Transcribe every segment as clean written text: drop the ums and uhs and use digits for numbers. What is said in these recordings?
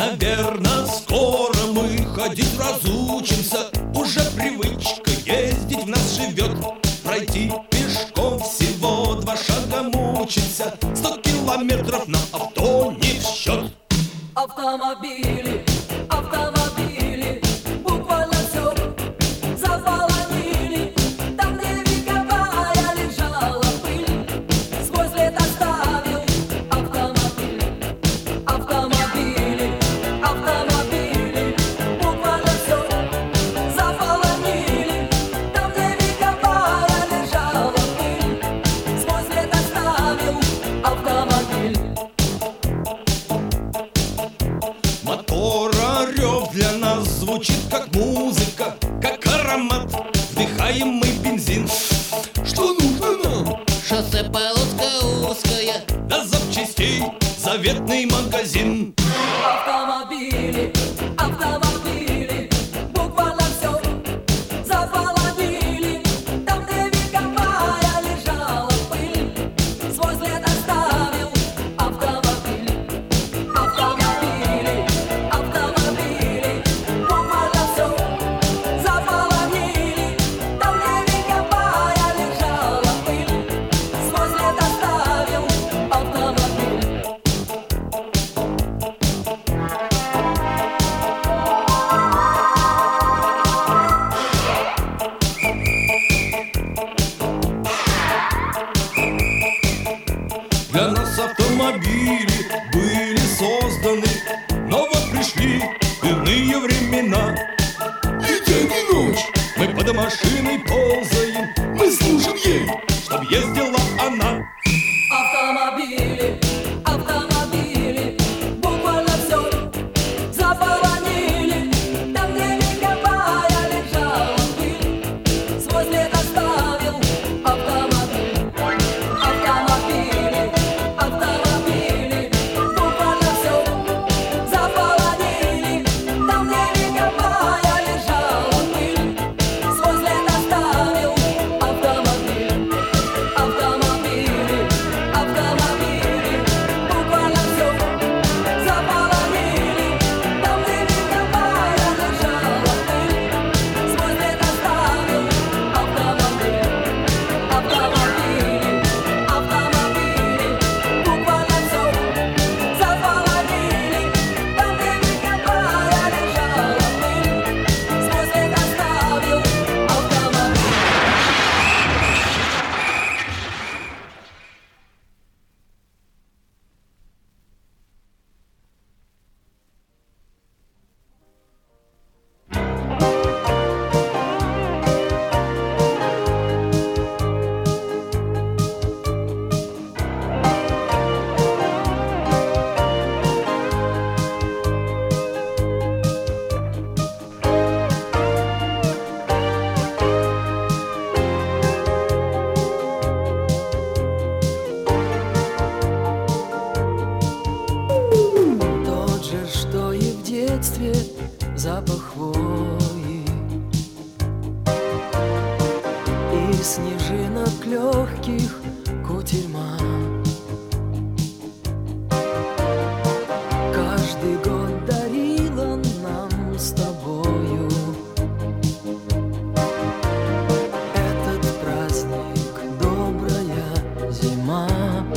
наверно, скоро мы ходить разучимся. Уже привычка ездить в нас живет. Пройти пешком всего 2 шага мучимся. 100 километров на авто не в счет. Автомобили, автомобили, буквально все заполонили. Там, где вековая лежала пыль, сквозь лет оставил автомобиль. Автомобили, автомобили, буквально все заполонили. Там, где вековая лежала пыль, сквозь лет оставил автомобиль. Мотора рев для нас звучит как музыка, как аромат, вдыхаемый бензин. Что нужно нам? Шоссе полоска узкая, До запчастей заветный магазин. Автомобили, автомобили, буквально все заполонили. Там, где вековая лежала пыль, свой след оставил автомобиль. Автомобили, автомобили, буквально все заполонили. Там, где вековая лежала пыль, свой след оставил автомобиль. Для нас автомобили были созданы, но вот пришли иные времена. И день, и ночь мы под машиной ползаем, мы служим ей, чтоб ездила она. Автомобили, автомобили, буквально все заполонили. Там, где вековая лежала пыль, свой след оставил автомобиль. Автомобили, автомобили, буквально все заполонили. Там, где вековая лежала пыль, свой след оставил автомобиль. Автомобили, автомобили, буквально все заполонили. Там, где вековая лежала пыль, свой след оставил автомобиль. Автомобили, автомобили, буквально все заполонили. Там, где вековая лежала пыль, свой след оставил автомобиль. Тот же, что и в детстве, запах хвои и снежинок легких кутерьма. Каждый год дарила нам с тобою этот праздник, добрая зима.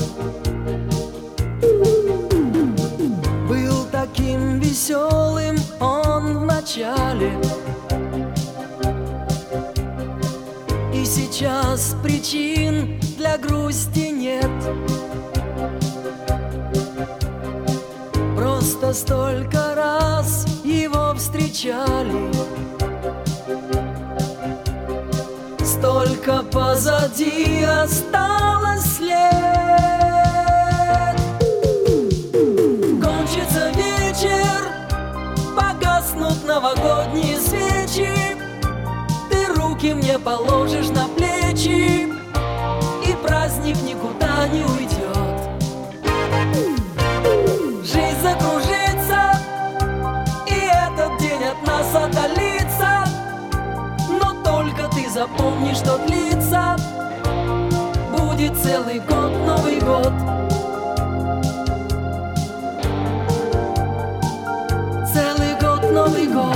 Был таким веселым он в начале, и сейчас причин для грусти нет. Просто столько раз его встречали, столько позади осталось след. Кончится вечер, погаснут новогодние свечи, ты руки мне положишь на плечи, и праздник никуда не уйдет. Жизнь закружится, и этот день от нас отдалится, но только ты запомни, что длится будет целый год, Новый год. Новый год.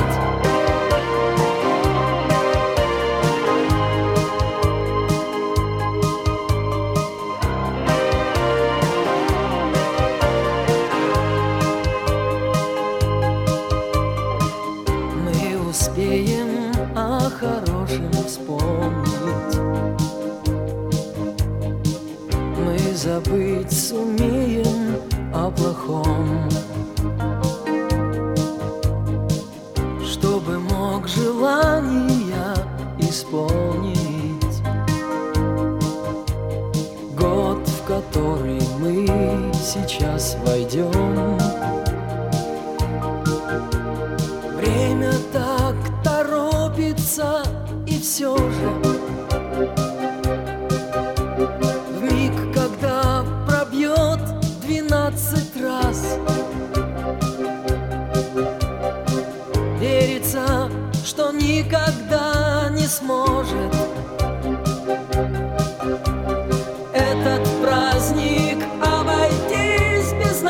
Мы успеем о хорошем вспомнить, мы забыть сумеем о плохом, чтобы мог желания исполнить. Год, в который мы сейчас войдем. Время так торопится, и все же в миг, когда пробьет 12 раз, верится, что никогда не сможет этот праздник обойтись без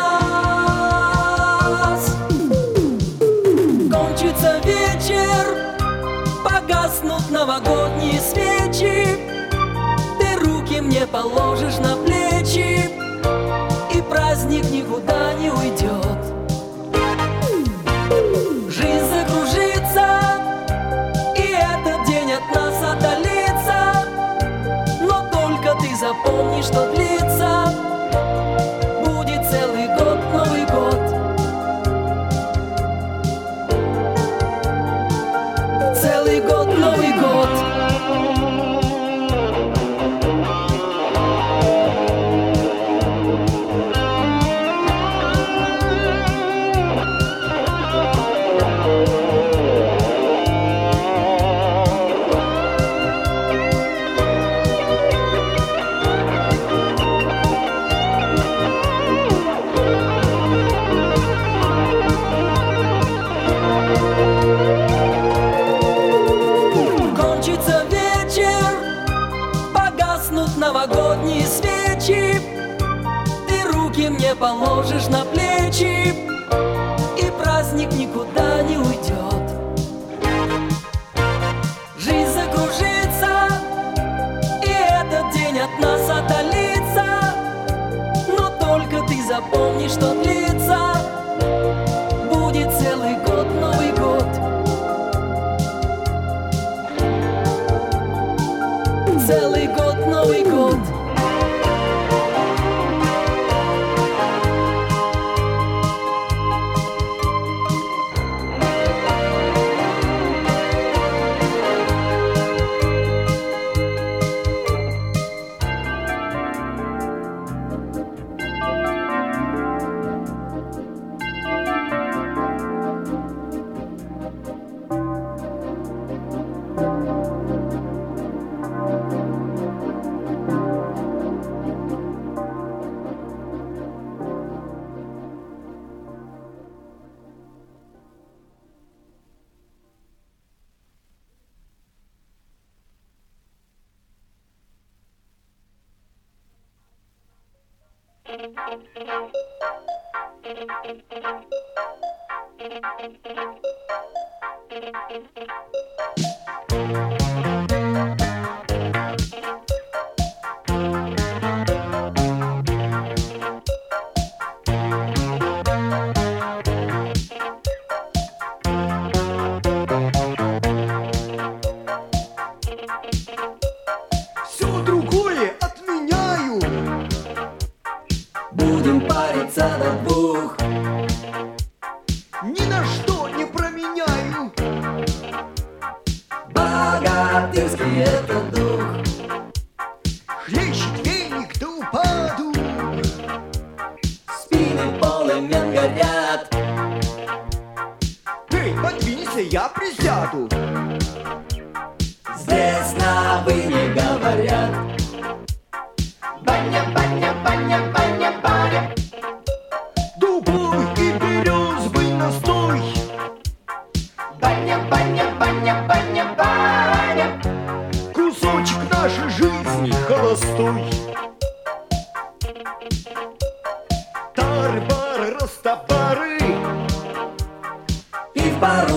нас. Кончится вечер, погаснут новогодние свечи, ты руки мне положишь на плечи, и праздник никуда не уйдет. Жизнь закружится, и этот день от нас отдалится, но только ты запомни, что длится будет целый год, Новый год. Целый год, Новый год. Кончится вечер, погаснут новогодние свечи, ты руки мне положишь на плечи, и праздник никуда не уйдет. Жизнь закружится, и этот день от нас отдалится, но только ты запомни, что длится будет целый год, Новый год. Целый год, Новый год. Все другое отменяю. Будем париться до двух, Ни на что не променяю. богатырский это дух. Хлещет веник до упаду. Спины полымем горят, Эй, подвинься, я присяду. здесь на «вы» не говорят. Баня, баня, баня, баня, баня. Дубовый и березовый настой. Баня, баня, баня, баня, баня. Кусочек нашей жизни холостой. Тары-бары, растопары. И в пору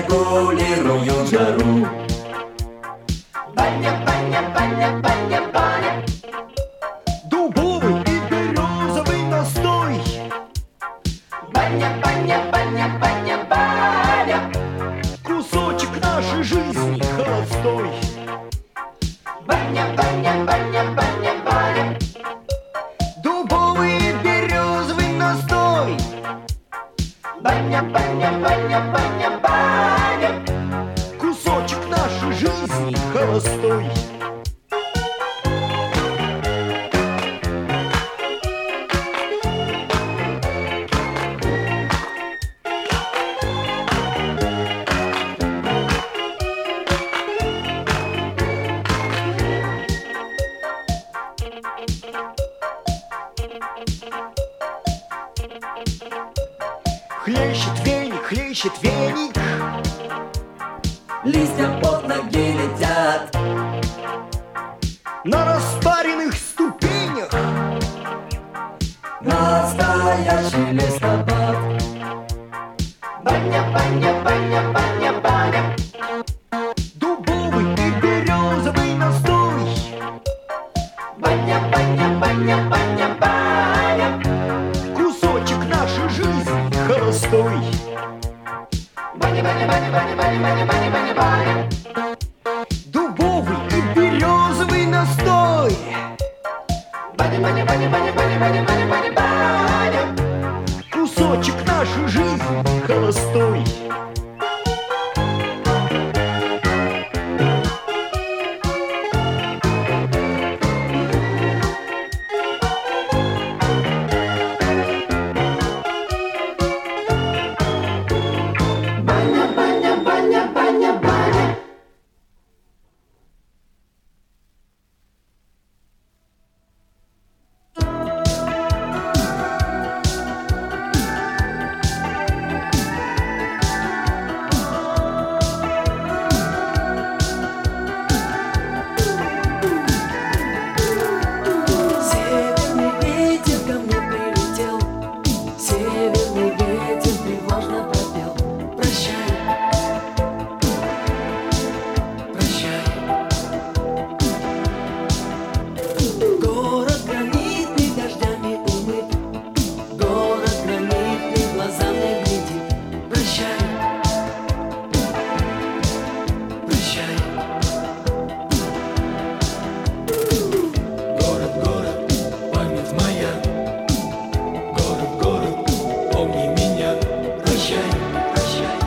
регулируют жару. Баня, баня, баня, баня, баня. Дубовый и березовый настой. Баня, баня, баня, баня, баня. Кусочек нашей жизни холостой. Баня, баня, баня, баня, баня. Дубовый и березовый настой. Баня, баня, баня, баня, баня. Кусочек нашей жизни холостой. Хлещет веник, Листья под ноги летят, на распаренных ступенях. настоящий листопад. Баня, баня, баня, баня, баня. Дубовый и березовый настой. Баня, баня, баня, баня, баня. Кусочек нашей жизни холостой. Баня, баня, баня, баня, баня, баня, баня, баня, баня. Дубовый и березовый настой. Баня, баня, баня, баня, баня, баня, баня, баня, баня. Кусочек нашей жизни холостой. Баня, баня, баня, баня, баня. Северный ветер ко мне прилетел, северный ветер тревожно пропел. Прощай, прощай. Город гранитный дождями умыт, город гранитный глаза мне глядит. Прощай, прощай. Город, город, память моя. Город, город, помни меня. Прощай, прощай,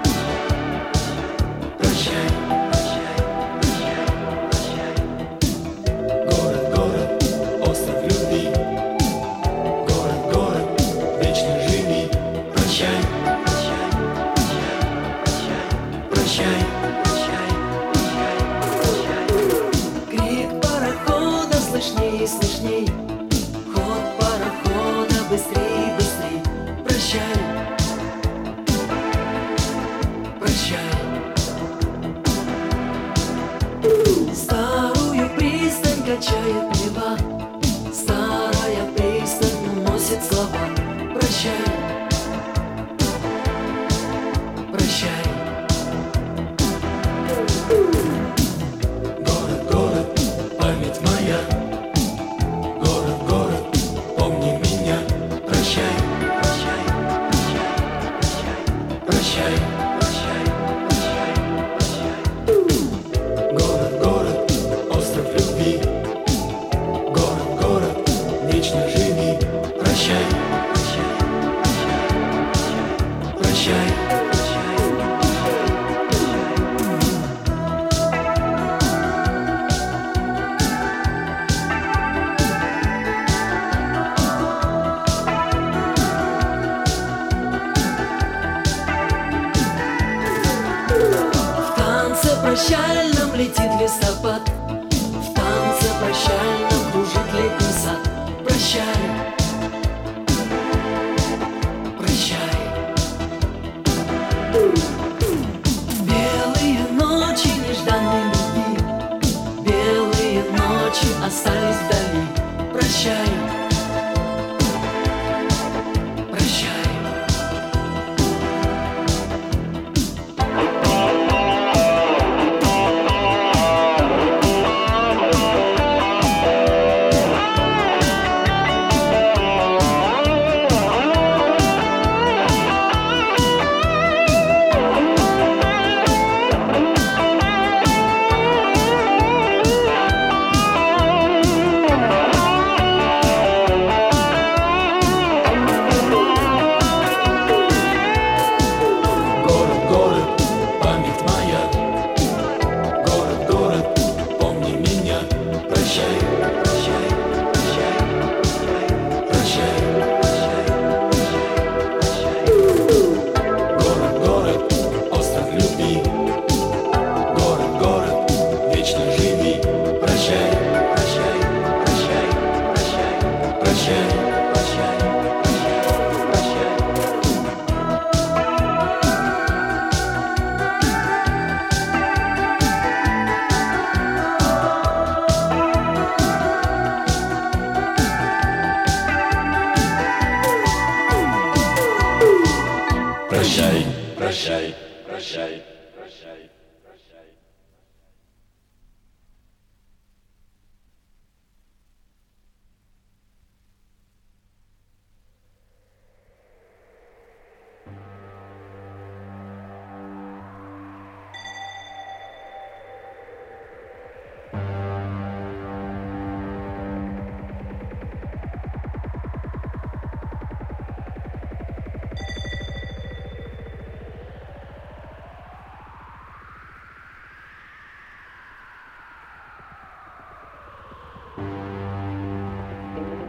прощай, прощай, прощай. Город, город, остров любви. Город, город, вечно живи. Прощай, прощай, прощай, прощай, прощай, прощай. Крик парохода слышней и слышней, ход парохода быстрей, быстрей. Прощай, прощай. Старую пристань качает Нева, старая пристань уносит слова. Прощай, прощай. Город, город, память моя. Город, город, помни меня. Прощай, прощай, прощай, прощай, прощай, прощай, прощай. Город, город, остров любви. Город, город, вечно живи. Прощай, прощай, прощай, прощай, прощай. В танце прощальном летит листопад, в танце прощальном кружит летний сад. Прощай, прощай. Белые ночи нежданной любви, белые ночи остались вдали. Прощай, прощай.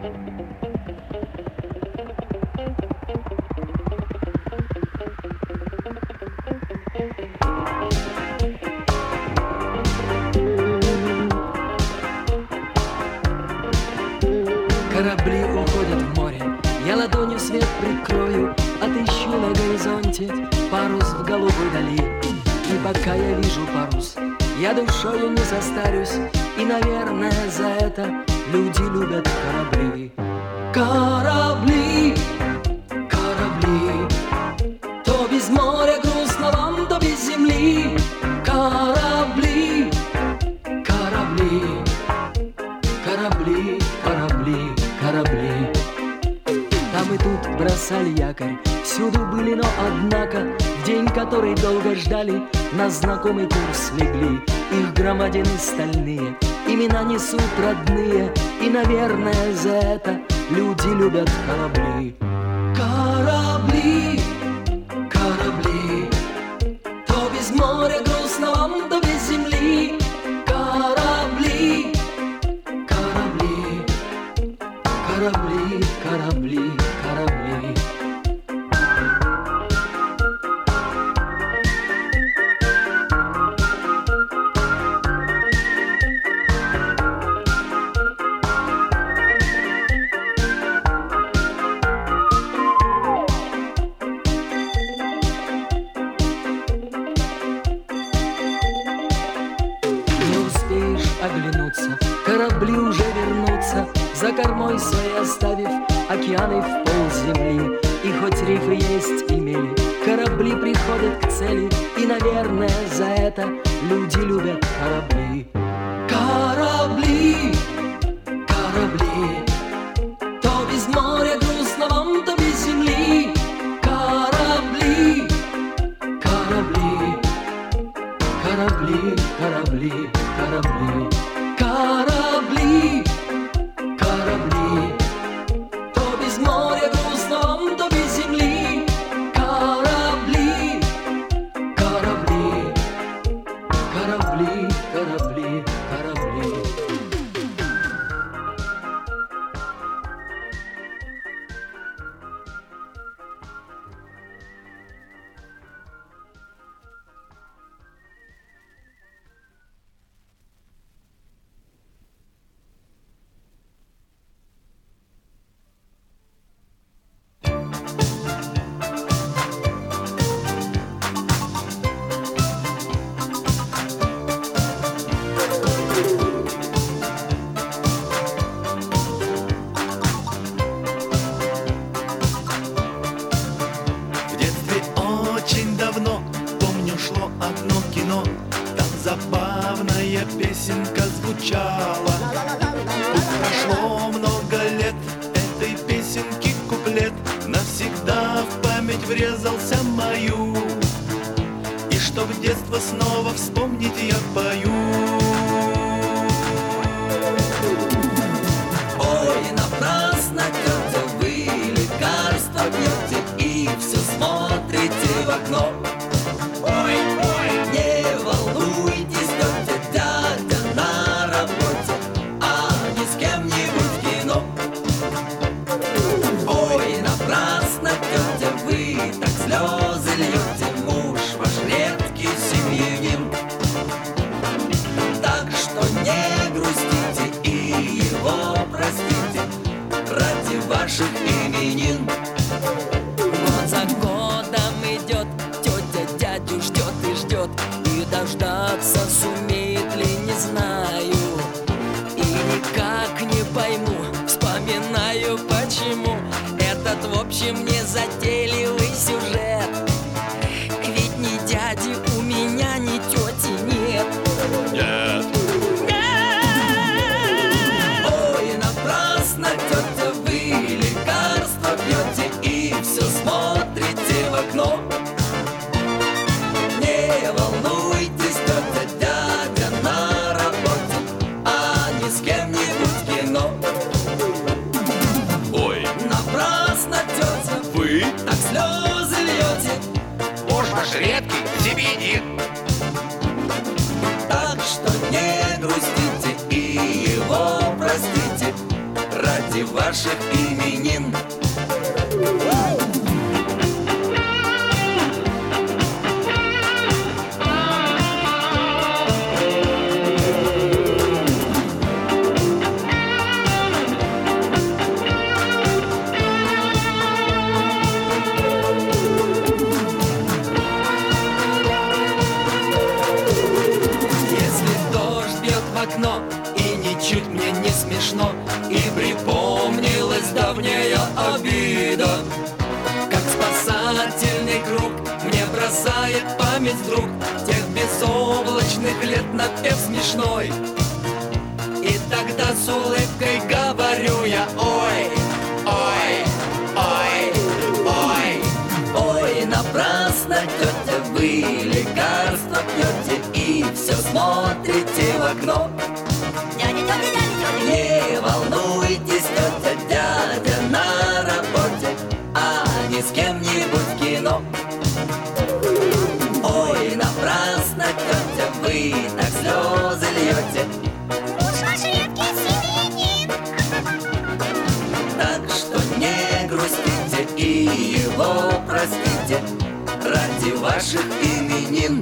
Корабли уходят в море, я ладонью свет прикрою, отыщу на горизонте парус в голубой дали. И пока я вижу парус, я душою не состарюсь, и, наверное, за это люди любят корабли. Корабли, корабли, то без моря грустно вам, то без земли. Корабли, корабли, корабли, корабли, корабли. Там и тут бросали якорь, всюду были, но однако в день, который долго ждали, на знакомый курс легли. Их громадины стальные, имена несут родные, и, наверное, за это люди любят корабли. Корабли, корабли, то без моря грустно вам, то без земли. Корабли, корабли, корабли, корабли, корабли. Оглянуться, корабли уже вернутся, за кормой своей оставив океаны в полземли. И хоть рифы есть и мели, корабли приходят к цели, и, наверное, за это люди любят корабли. Корабли, корабли, то без моря грустно вам, то без земли. Корабли, корабли, корабли, корабли, корабли. Корабли, корабли, то без моря грустно вам, то без земли. Корабли, корабли, корабли, корабли, корабли. Забавная песенка звучала. Пусть прошло много лет, этой песенки куплет навсегда в память врезался мою. И чтоб детство снова вспомнить, я пою. Ой, напрасно, тетя, вы лекарства пьете и все смотрите в окно. Ой, ой, не волнуйтесь, тетя, дядя на работе, а не с кем-нибудь в кино. Ой, напрасно, тетя, вы так слезы льете, муж ваш редкий семьянин. Так что не грустите и его простите ради ваших именин. Год за годом идет, тетя дядю ждет и ждет, и дождаться сумеет ли, не знаю. И никак не пойму, вспоминаю почему этот, в общем, незатейливый сюжет. Ведь ни дяди у меня, ни тети нет. Нет. Ой, напрасно, тетя, вы лекарства пьете и все смотрите в окно. Не волнуйтесь, тетя, дядя на работе, а не с кем-нибудь в кино. Ой, Напрасно, тетя, вы так слезы льете, муж ваш редкий семьянин. так что не грустите и его простите ради ваших именин. Чуть мне не смешно, и припомнилась давняя обида, как спасательный круг мне бросает память вдруг тех безоблачных лет напев смешной. И тогда с улыбкой говорю я: ой, ой, ой, ой, Ой, напрасно, тетя, вы лекарства пьете и все смотрите в окно. Не волнуйтесь, тетя, дядя на работе, а не с кем-нибудь в кино. Ой, напрасно, тетя, вы так слезы льете. Уж ваш редкий семьянин. Так что не грустите и его простите ради ваших именин.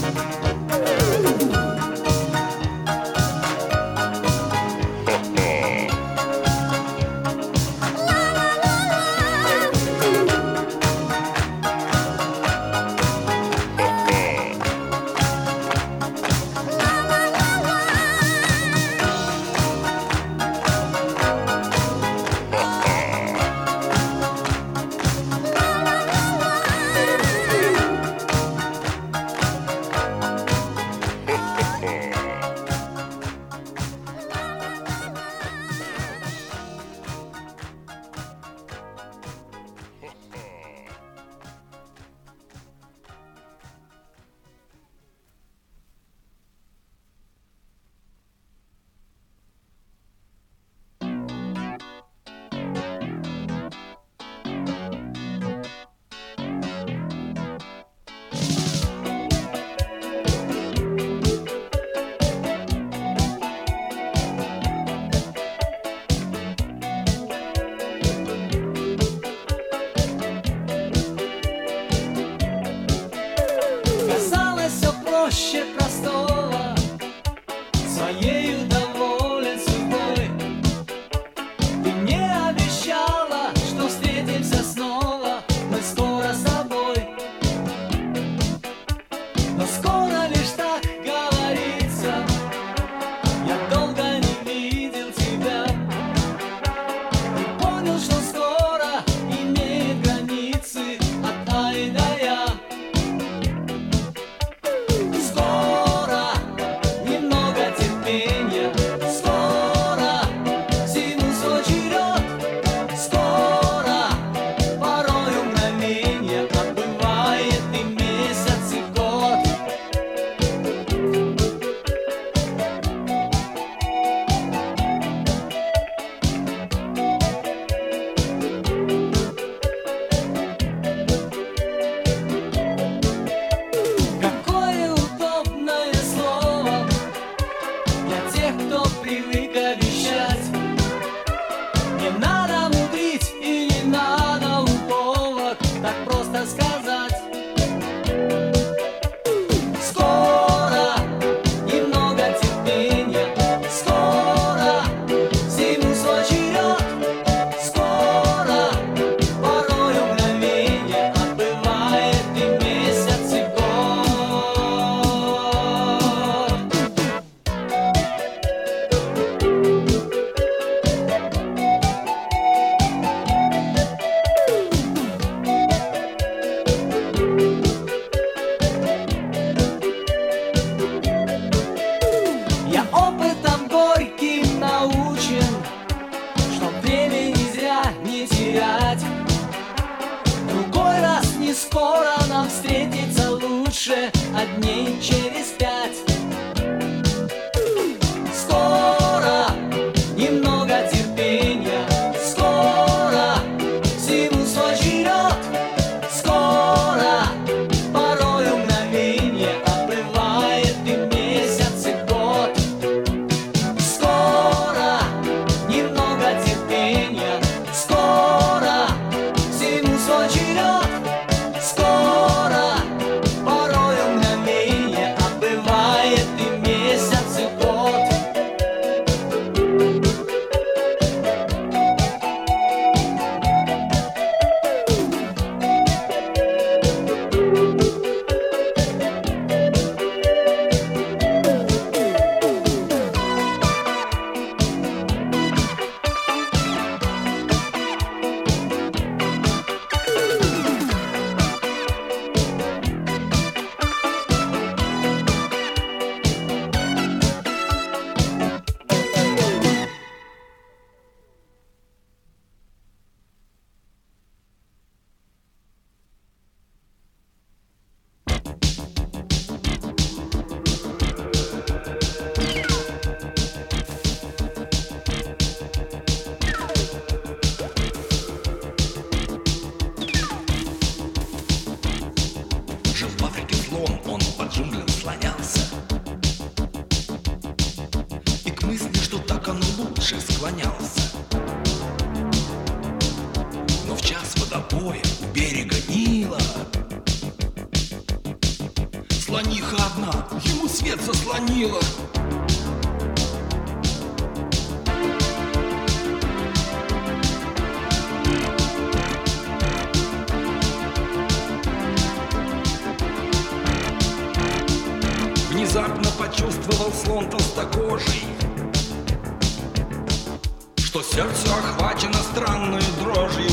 Проще простого, своею доволен судьбой. Ты мне обещала, что встретимся снова, мы скоро с тобой. Но скоро лишь так говорится, я долго не видел тебя. И понял, что скоро имеет границы от А и до Я. мысли, что так оно лучше, склонялся. Но в час водопоя у берега Нила слониха одна ему свет заслонила. Внезапно почувствовал слон толстокожий, что сердце охвачено странной дрожью.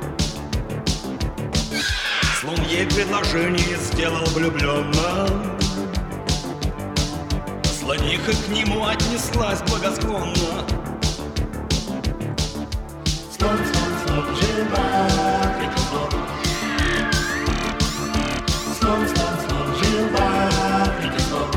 Слон ей предложение сделал влюбленно. Слониха к нему отнеслась благосклонно. Слон, слон, слон, жил-был слон. Слон, слон, слон, жил-был слон.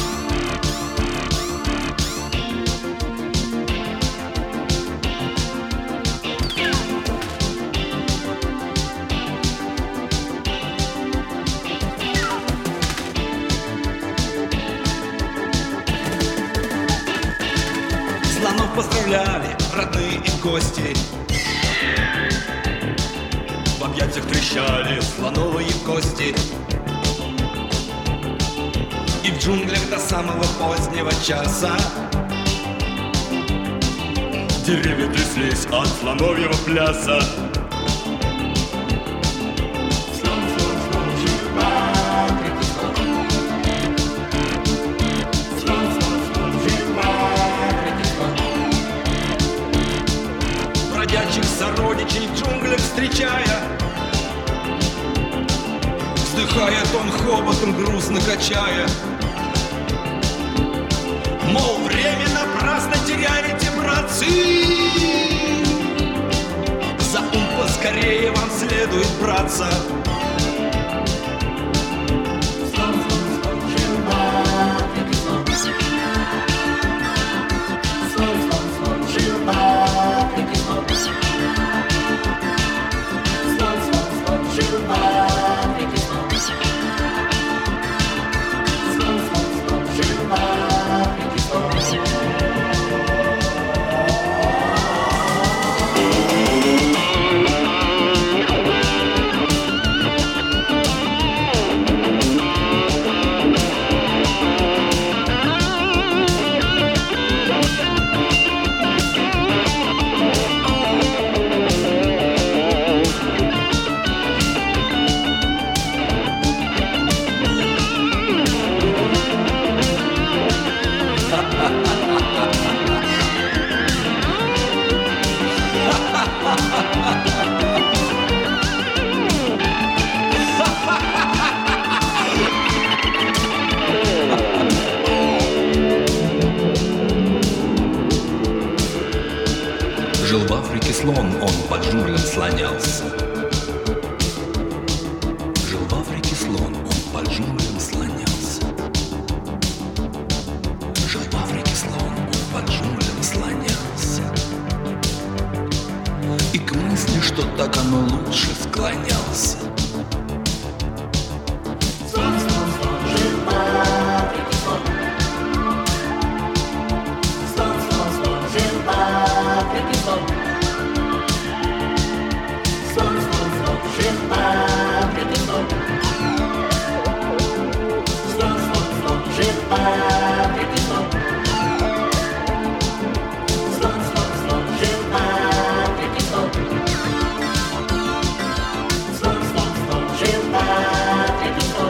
Слонов поздравляли родные и гости, в объятиях трещали слоновые кости. И в джунглях до самого позднего часа деревья тряслись от слоновьего пляса. Слон, слон, слон, жил-был слон. Слон, слон, слон, жил-был слон. Бродячих сородичей в джунглях встречая, вздыхает он хоботом, грустно качая. Мол, время напрасно теряете, братцы, за ум поскорее вам следует браться. Слон, слон, слон, жил-был слон. Слон, слон, слон, жил-был слон. Слон, слон, слон, жил-был слон. Слон, слон, слон, жил-был слон. Жил в Африке слон, он по джунглям слонялся. Жил в Африке слон, он по джунглям слонялся. Жил в Африке слон, он по джунглям слонялся. И к мысли, что так оно лучше, склонялся. Слон, слон, слон, жил-был слон. Слон, слон, слон, жил-был слон. Слон, слон, слон, жил-был слон. Слон, слон, слон, жил-был слон. Слон, слон, слон, жил-был слон. Слон, слон, слон, жил-был слон.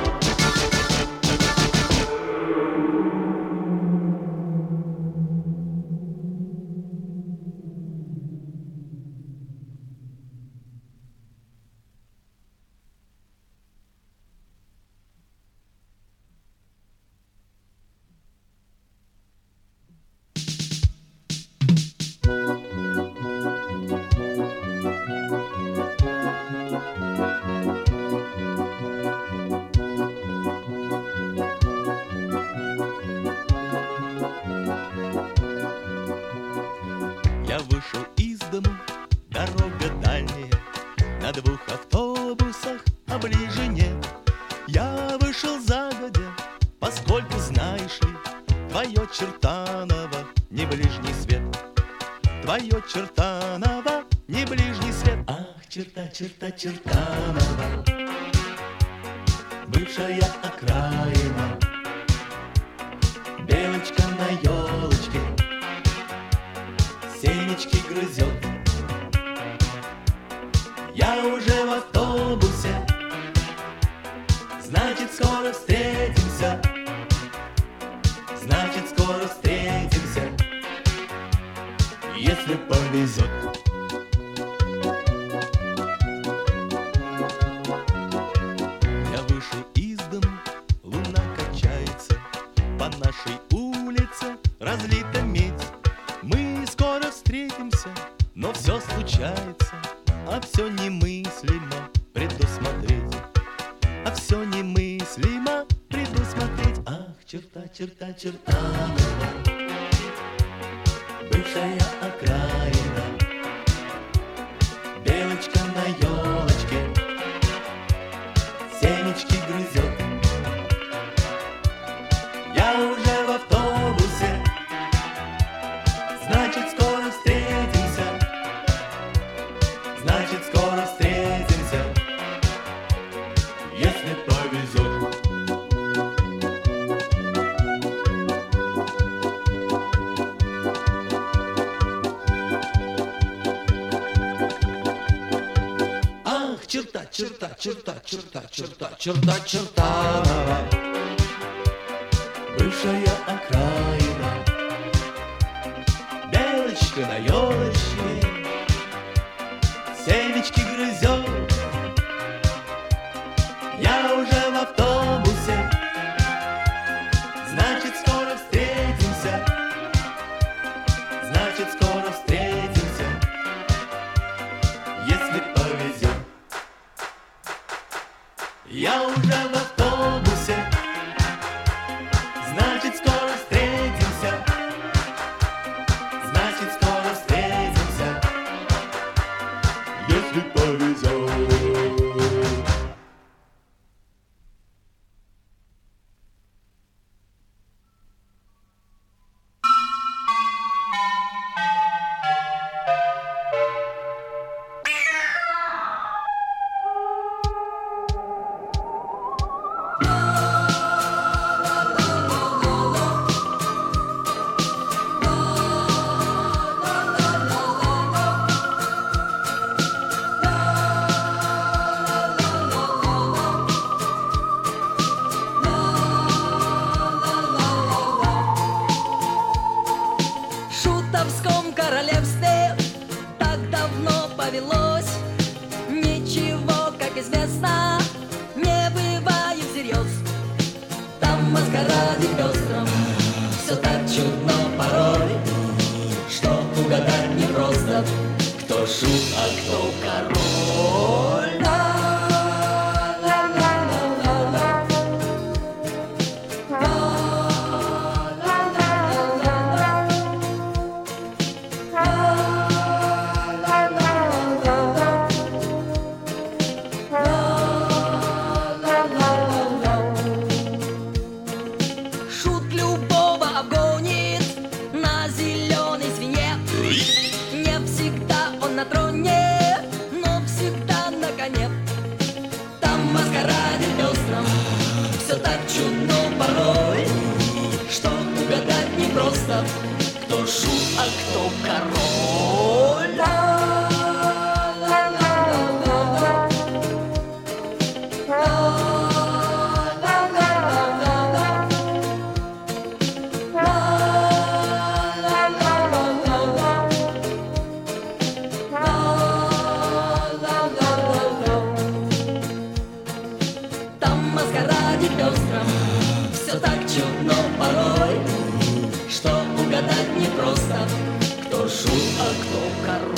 Я вышел из дому, дорога дальняя, на двух автобусах, а ближе нет. Я вышел загодя, поскольку, знаешь ли, твое Чертаново не ближе ближний свет. Твое Чертаново не ближний свет. Ах, черта, черта, Чертаново, бывшая окраина. Белочка на елочке семечки грызет. Я уже в автобусе, значит, скоро встретимся. Значит, скоро встретимся, если повезет. Я вышел из дому, луна качается, по нашей улице разлита медь. Мы скоро встретимся, но все случается, а все немыслимо предусмотреть. А все немыслимо предусмотреть. Ах, черта, черта, Чертаново, бывшая окраина. Белочка на елочке семечки грызет. Я уже в автобусе, значит, скоро встретимся. Значит, скоро встретимся, если повезет. Ах, черта, черта, черта, черта, черта, черта, Чертаново, бывшая окраина. Белочка на елочке семечки грызет. Я уже в автобусе, значит, скоро встретимся. Значит, скоро встретимся, если повезет. Я уже в автобусе, значит, скоро встретимся. Значит, скоро встретимся, если повезет. В Шутовском королевстве так давно повелось. Ничего, как известно, не бывает всерьез. Там в маскараде пестром все так чудно порой, что угадать непросто, кто шут, а кто король. Шут любого обгонит на зеленой свинье. Не всегда он на троне, но всегда на коне. Там в маскараде пестром все так чудно порой, что угадать непросто, кто шут, а кто король. Там в маскараде пестром все так чудно порой, что угадать непросто, кто шут, а кто король.